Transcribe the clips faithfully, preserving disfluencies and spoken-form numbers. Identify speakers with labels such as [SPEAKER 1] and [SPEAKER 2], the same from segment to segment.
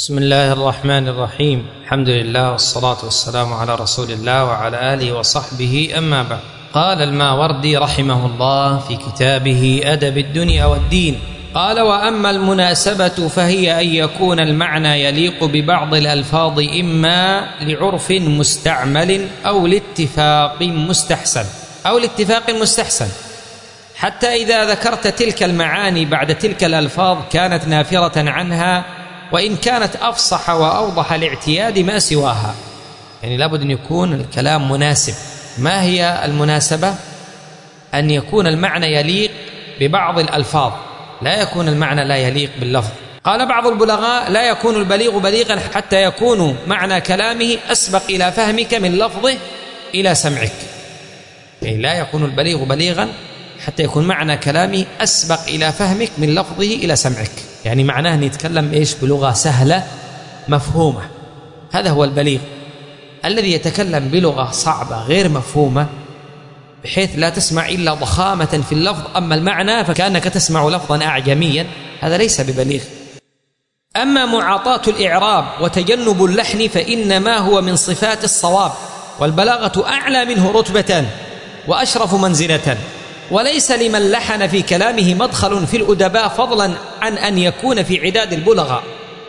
[SPEAKER 1] بسم الله الرحمن الرحيم. الحمد لله والصلاة والسلام على رسول الله وعلى آله وصحبه، أما بعد. قال الماوردي رحمه الله في كتابه أدب الدنيا والدين، قال: وأما المناسبة فهي أن يكون المعنى يليق ببعض الألفاظ إما لعرف مستعمل أو لاتفاق مستحسن أو لاتفاق مستحسن حتى إذا ذكرت تلك المعاني بعد تلك الألفاظ كانت نافرة عنها، وإن كانت أفصح وأوضح الاعتياد ما سواها. يعني لابد أن يكون الكلام مناسب. ما هي المناسبة؟ أن يكون المعنى يليق ببعض الألفاظ، لا يكون المعنى لا يليق باللفظ. قال بعض البلغاء: لا يكون البليغ بليغا حتى يكون معنى كلامه أسبق إلى فهمك من لفظه إلى سمعك. يعني لا يكون البليغ بليغا حتى يكون معنى كلامه أسبق إلى فهمك من لفظه إلى سمعك. يعني معناه أن يتكلم إيش؟ بلغة سهلة مفهومة. هذا هو البليغ. الذي يتكلم بلغة صعبة غير مفهومة بحيث لا تسمع إلا ضخامة في اللفظ، أما المعنى فكأنك تسمع لفظا أعجميا، هذا ليس ببليغ. أما معاطاة الإعراب وتجنب اللحن فإنما هو من صفات الصواب، والبلاغة أعلى منه رتبة وأشرف منزلة، وليس لمن لحن في كلامه مدخل في الأدباء فضلا عن أن يكون في عداد البلغاء.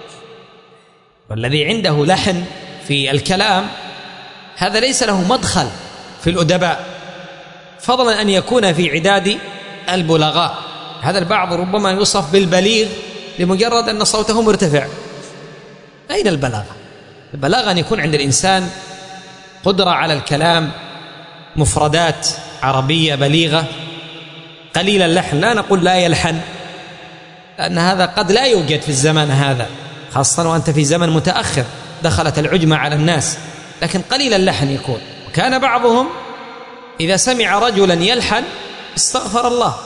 [SPEAKER 1] والذي عنده لحن في الكلام هذا ليس له مدخل في الأدباء فضلا أن يكون في عداد البلغاء. هذا البعض ربما يوصف بالبليغ لمجرد أن صوته مرتفع. أين البلاغة؟ البلاغة أن يكون عند الإنسان قدرة على الكلام، مفردات عربية بليغة، قليل اللحن. لا نقول لا يلحن، لأن هذا قد لا يوجد في الزمان هذا، خاصة وأنت في زمن متأخر دخلت العجمة على الناس، لكن قليل اللحن يكون. وكان بعضهم إذا سمع رجلا يلحن استغفر الله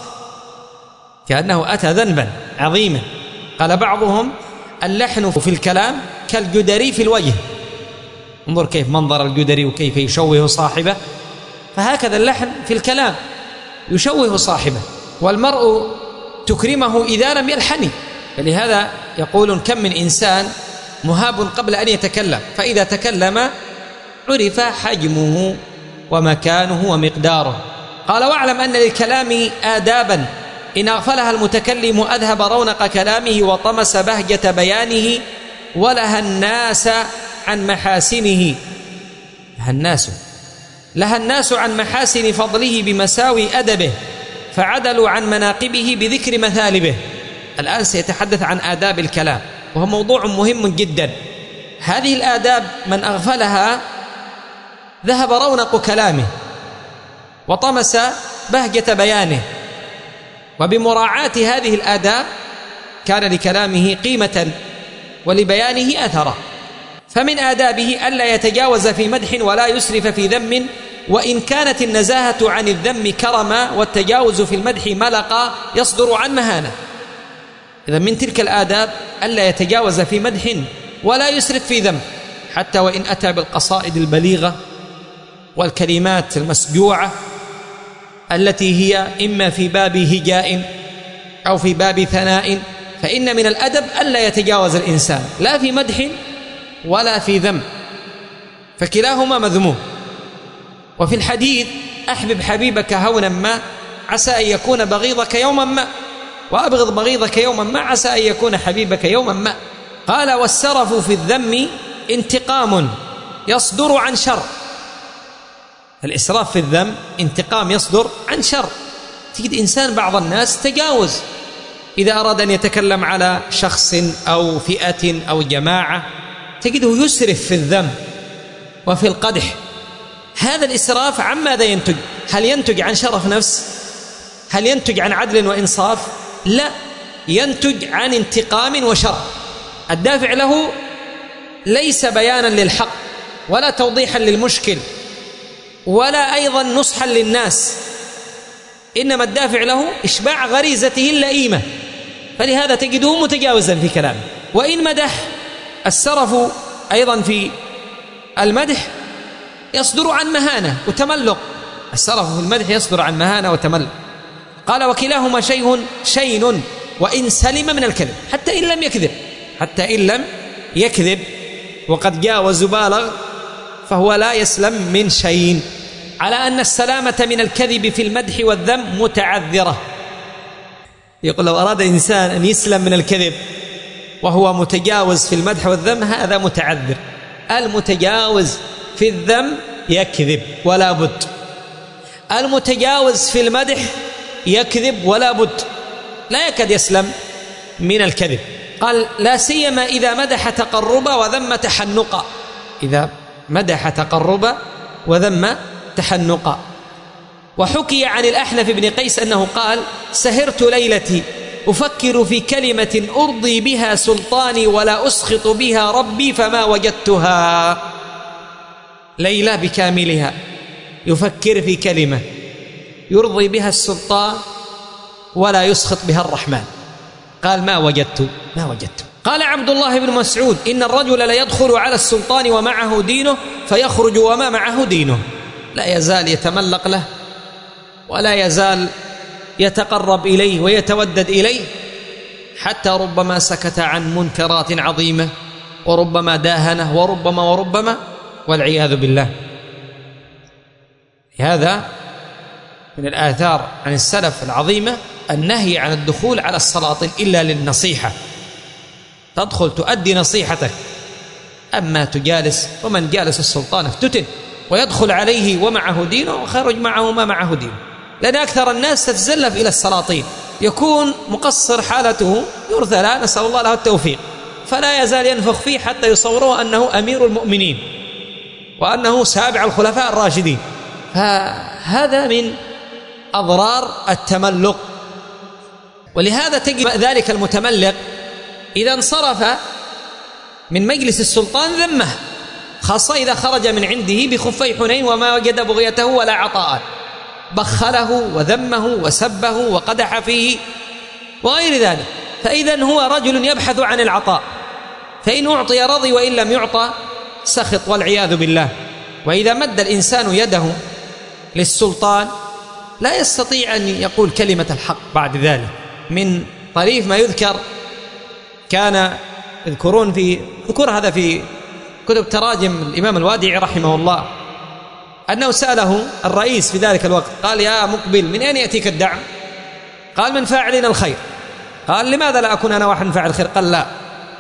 [SPEAKER 1] كأنه أتى ذنبا عظيما. قال بعضهم: اللحن في الكلام كالجدري في الوجه. انظر كيف منظر الجدري وكيف يشوه صاحبه، فهكذا اللحن في الكلام يشوه صاحبه، والمرء تكرمه إذا لم يلحن. فلهذا يقولون: كم من إنسان مهاب قبل أن يتكلم، فإذا تكلم عرف حجمه ومكانه ومقداره. قال: واعلم أن للكلام آدابا إن أغفلها المتكلم أذهب رونق كلامه وطمس بهجة بيانه ولها الناس عن محاسنه. لها الناس لها الناس عن محاسن فضله بمساوي أدبه، فعدلوا عن مناقبه بذكر مثالبه. الآن سيتحدث عن آداب الكلام، وهو موضوع مهم جدا. هذه الآداب من أغفلها ذهب رونق كلامه وطمس بهجة بيانه، وبمراعاة هذه الآداب كان لكلامه قيمة ولبيانه أثرا. فمن آدابه ألا يتجاوز في مدح ولا يسرف في ذم، وإن كانت النزاهة عن الذم كرما والتجاوز في المدح ملقا يصدر عن مهانة. إذا من تلك الآداب ألا يتجاوز في مدح ولا يسرف في ذم، حتى وإن أتى بالقصائد البليغة والكلمات المسجوعة التي هي إما في باب هجاء أو في باب ثناء، فإن من الأدب ألا يتجاوز الإنسان لا في مدح ولا في ذم، فكلاهما مذموم. وفي الحديث: أحبب حبيبك هونا ما عسى أن يكون بغيضك يوما ما، وأبغض بغيضك يوما ما عسى أن يكون حبيبك يوما ما. قال: والسرف في الذم انتقام يصدر عن شر. الإسراف في الذم انتقام يصدر عن شر. تجد إنسان بعض الناس تجاوز إذا أراد أن يتكلم على شخص أو فئة أو جماعة تجده يسرف في الذم وفي القدح. هذا الإسراف عن ماذا ينتج؟ هل ينتج عن شرف نفس؟ هل ينتج عن عدل وإنصاف؟ لا، ينتج عن انتقام وشر. الدافع له ليس بيانا للحق ولا توضيحا للمشكل ولا أيضا نصحا للناس، إنما الدافع له إشباع غريزته اللئيمة، فلهذا تجده متجاوزا في كلامه. وإن مدح، السرف أيضا في المدح يصدر عن مهانة وتملق. السرف في المدح يصدر عن مهانة وتملق. قال: وكلاهما شيء شين وإن سلم من الكذب، حتى إن لم يكذب حتى إن لم يكذب وقد جاوز بالغ فهو لا يسلم من شيء، على أن السلامة من الكذب في المدح والذم متعذرة. يقول لو أراد إنسان أن يسلم من الكذب وهو متجاوز في المدح والذم هذا متعذر. المتجاوز في الذم يكذب ولا بد، المتجاوز في المدح يكذب ولا بد، لا يكاد يسلم من الكذب. قال لا سيما إذا مدح تقربا وذم تحنقا، إذا مدح تقربا وذم تحنقا. وحكي عن الأحنف بن قيس أنه قال سهرت ليلتي أفكر في كلمة أرضي بها سلطاني ولا أسخط بها ربي فما وجدتها. ليلة بكاملها يفكر في كلمة يرضي بها السلطان ولا يسخط بها الرحمن، قال ما وجدت ما وجدت. قال عبد الله بن مسعود إن الرجل لا يدخل على السلطان ومعه دينه فيخرج وما معه دينه، لا يزال يتملق له ولا يزال يتقرب إليه ويتودد إليه، حتى ربما سكت عن منكرات عظيمة وربما داهنه وربما وربما والعياذ بالله. هذا من الآثار عن السلف العظيمة النهي عن الدخول على السلاطين إلا للنصيحة، تدخل تؤدي نصيحتك، أما تجالس ومن جالس السلطان افتتن ويدخل عليه ومعه دينه وخرج معه ما معه دينه. لأن أكثر الناس تتزلف إلى السلاطين، يكون مقصر حالته يرثى لا نسأل الله له التوفيق، فلا يزال ينفخ فيه حتى يصوره أنه أمير المؤمنين وأنه سابع الخلفاء الراشدين. فهذا من أضرار التملق. ولهذا تجد ذلك المتملق إذا انصرف من مجلس السلطان ذمه، خاصة إذا خرج من عنده بخفي حنين وما وجد بغيته ولا عطاء، بخله وذمه وسبه وقدح فيه وغير ذلك. فإذا هو رجل يبحث عن العطاء، فإن أعطي رضي وإن لم يعطى سخط والعياذ بالله. وإذا مد الإنسان يده للسلطان لا يستطيع أن يقول كلمة الحق بعد ذلك. من طريف ما يذكر كان يذكرون في ذكر هذا في كتب تراجم الإمام الوادعي رحمه الله أنه سأله الرئيس في ذلك الوقت قال يا مقبل من أين يأتيك الدعم؟ قال من فاعلين الخير. قال لماذا لا أكون أنا واحد من فاعل الخير؟ قال لا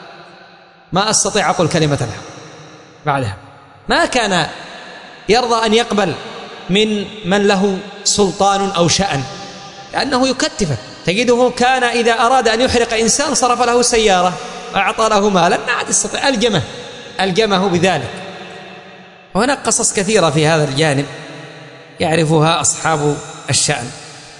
[SPEAKER 1] ما أستطيع أقول كلمة الحق بعدها. ما كان يرضى أن يقبل من من له سلطان أو شأن، لأنه يكتفه. تجده كان إذا أراد أن يحرق إنسان صرف له سيارة أعطى له مالا ما عاد يستطيع، ألجمه ألجمه بذلك. وهناك قصص كثيرة في هذا الجانب يعرفها أصحاب الشأن.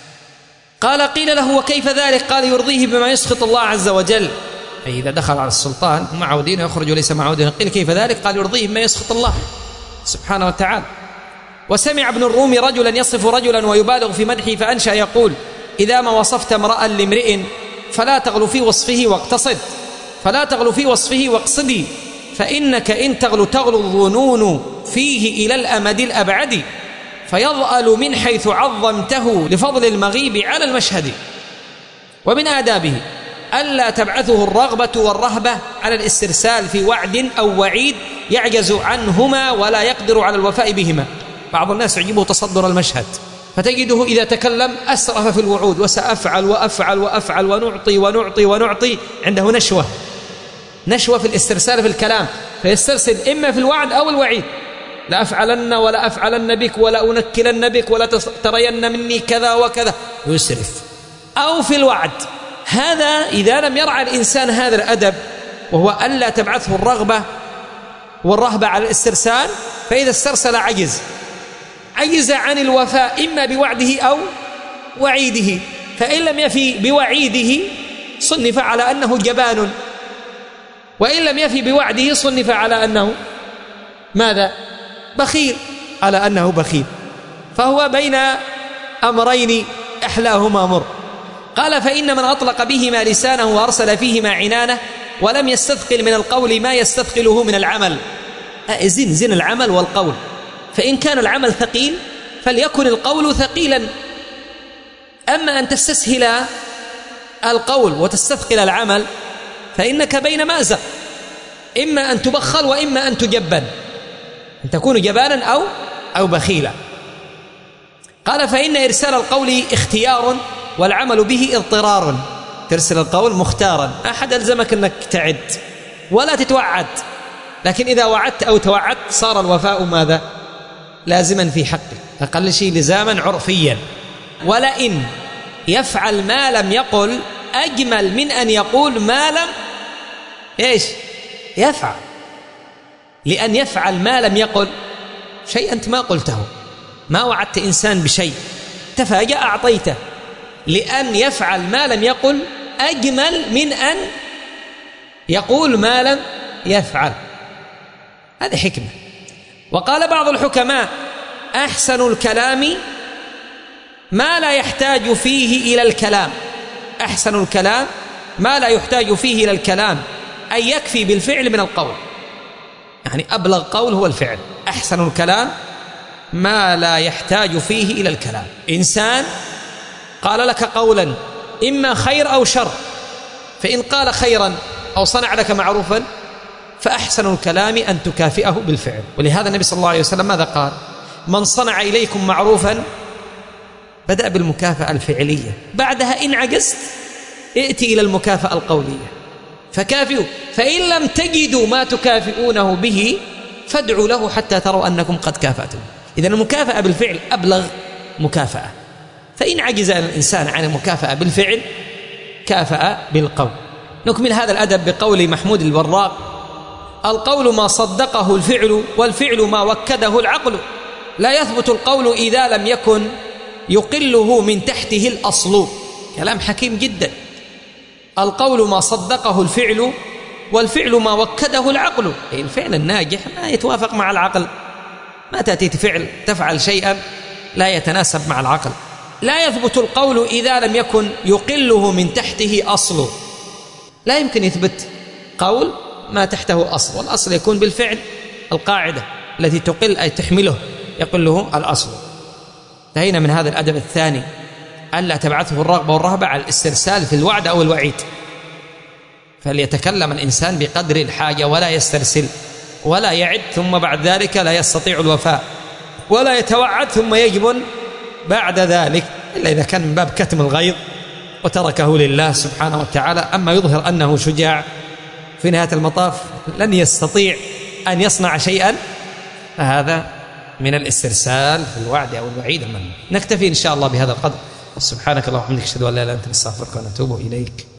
[SPEAKER 1] قال قيل له وكيف ذلك؟ قال يرضيه بما يسخط الله عز وجل، أي إذا دخل على السلطان معه دين يخرج وليس معه دين. قيل كيف ذلك؟ قال يرضيه بما يسخط الله سبحانه وتعالى. وسمع ابن الرومي رجلا يصف رجلا ويبالغ في مدحه فأنشأ يقول إذا ما وصفت امرأ لامرئ فلا تغلو في وصفه واقتصد، فلا تغلو في وصفه واقصدي، فإنك إن تغلو تغلو الظنون فيه إلى الأمد الأبعد، فيضأل من حيث عظمته لفضل المغيب على المشهد. ومن آدابه ألا تبعثه الرغبة والرهبة على الاسترسال في وعد أو وعيد يعجز عنهما ولا يقدر على الوفاء بهما. بعض الناس يعجبه تصدر المشهد، فتجده إذا تكلم أسرف في الوعود وسأفعل وأفعل وأفعل ونعطي ونعطي ونعطي، عنده نشوة نشوة في الاسترسال في الكلام، فيسترسل إما في الوعد أو الوعيد، لا أفعلن ولا أفعلن بك ولا أنكلن بك ولا ترين مني كذا وكذا، يسرف. أو في الوعد. هذا إذا لم يرعى الإنسان هذا الأدب وهو ألا تبعثه الرغبة والرهبة على الاسترسال، فإذا استرسل عجز عجز عن الوفاء إما بوعده أو وعيده، فإن لم يفي بوعيده صنف على أنه جبان، وإن لم يفي بوعده صنف على أنه ماذا؟ بخيل، على أنه بخيل. فهو بين أمرين أحلاهما مر. قال فإن من أطلق بهما لسانه وأرسل فيهما عنانه ولم يستثقل من القول ما يستثقله من العمل. زن زن العمل والقول، فإن كان العمل ثقيل فليكن القول ثقيلا. أما أن تستسهل القول وتستثقل العمل فإنك بين مأزق، إما أن تبخل وإما أن تجبن، أن تكون جبانا أو أو بخيلا. قال فإن إرسال القول اختيار والعمل به اضطرار. ترسل القول مختارا، أحد ألزمك أنك تعد ولا تتوعد، لكن إذا وعدت أو توعدت صار الوفاء ماذا؟ لازما في حقك، أقل شيء لزاما عرفيا. ولئن يفعل ما لم يقل أجمل من أن يقول ما لم إيش يفعل، لأن يفعل ما لم يقل شيء أنت ما قلته، ما وعدت إنسان بشيء تفاجأ أعطيته، لأن يفعل ما لم يقل أجمل من أن يقول ما لم يفعل. هذه حكمة. وقال بعض الحكماء أحسن الكلام ما لا يحتاج فيه إلى الكلام. أحسن الكلام ما لا يحتاج فيه إلى الكلام، أي يكفي بالفعل من القول، يعني أبلغ قول هو الفعل. أحسن الكلام ما لا يحتاج فيه إلى الكلام. إنسان قال لك قولا إما خير أو شر، فإن قال خيرا أو صنع لك معروفا فأحسن الكلام أن تكافئه بالفعل. ولهذا النبي صلى الله عليه وسلم ماذا قال؟ من صنع إليكم معروفا، بدأ بالمكافأة الفعلية، بعدها إن عجزت ائتي إلى المكافأة القولية فكافئوا، فإن لم تجدوا ما تكافئونه به فادعوا له حتى تروا أنكم قد كافأتم. إذن المكافأة بالفعل أبلغ مكافأة. فإن عجز الإنسان عن المكافأة بالفعل كافأ بالقول. نكمل هذا الأدب بقول محمود الوراق: القول ما صدقه الفعل، والفعل ما وكده العقل. لا يثبت القول إذا لم يكن يقله من تحته الأصل. كلام حكيم جدا. القول ما صدقه الفعل، والفعل ما وكده العقل. أي الفعل الناجح ما يتوافق مع العقل، ما تأتي فعل تفعل شيئا لا يتناسب مع العقل. لا يثبت القول إذا لم يكن يقله من تحته أصل. لا يمكن يثبت قول ما تحته أصل، والأصل يكون بالفعل. القاعدة التي تقل أي تحمله يقله الأصل. انتهينا من هذا الأدب الثاني: ألا تبعثه الرغبة والرهبة على الاسترسال في الوعد أو الوعيد. فليتكلم الإنسان بقدر الحاجة ولا يسترسل، ولا يعد ثم بعد ذلك لا يستطيع الوفاء، ولا يتوعد ثم يجبن بعد ذلك، إلا إذا كان من باب كتم الغيظ وتركه لله سبحانه وتعالى. أما يظهر أنه شجاع، في نهاية المطاف لن يستطيع أن يصنع شيئا، فهذا من الاسترسال في الوعد أو الوعيد. من نكتفي إن شاء الله بهذا القدر. سبحانك اللهم وبحمدك، أشهد أن لا إله إلا أنت، نستغفرك ونتوب إليك.